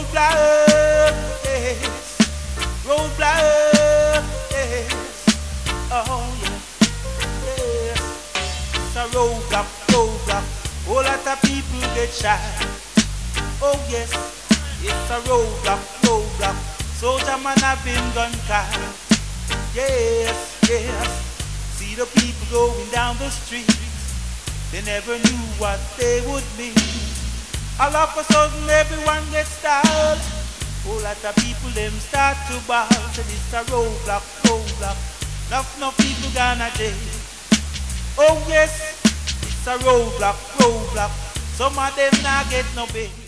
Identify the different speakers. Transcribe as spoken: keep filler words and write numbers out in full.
Speaker 1: roadblock, yes, roadblock, yes, oh yes, yes, it's a roadblock, roadblock, whole lot of people get shot, oh yes, it's a roadblock, roadblock, soldier man have been gun caught, yes, yes, see the people going down the street, they never knew what they would meet. All of a sudden everyone gets startled. Whole lot of people them start to bow. Said it's a roadblock, roadblock. Enough, no people gonna jail. Oh yes, it's a roadblock, roadblock. Some of them not get no bail.